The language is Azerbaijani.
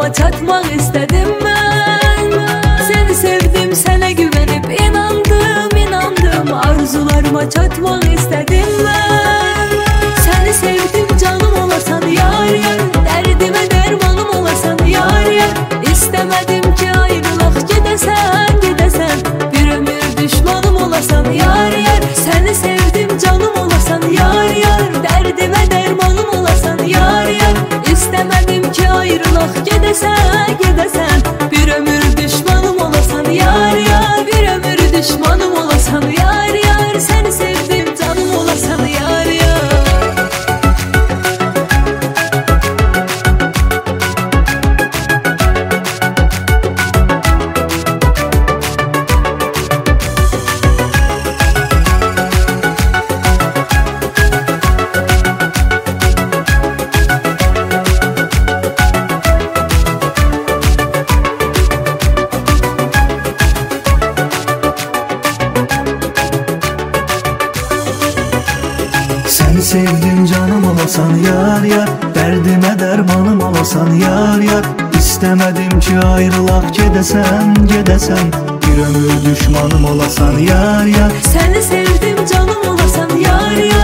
arzularıma çatmak istedim ben. Seni sevdim, sana güvenip inandım, arzularıma çatmak istedim ben. Seni sevdim, canım olasan yar yar, derdime dermanım olasan yar yar. İstemedim ki ayrılak, gidesen bir ömür düşmanım olasan yar yar. Seni sevdim, canım olasan yar yar, derdime dermanım olasan yar yar. İstemedim ki ayrılak, gidesen bir ömür düşmanım olasan yar yar. Bir ömür düşmanım olasan yar yar. Seni sevdim, canım olasan yar yar. Seni sevdim, canım olasan yar yar, derdime dermanım olasan yar yar. İstemedim ki ayrılak, gidesen bir ömür düşmanım olasan yar yar. Seni sevdim, canım olasan yar yar,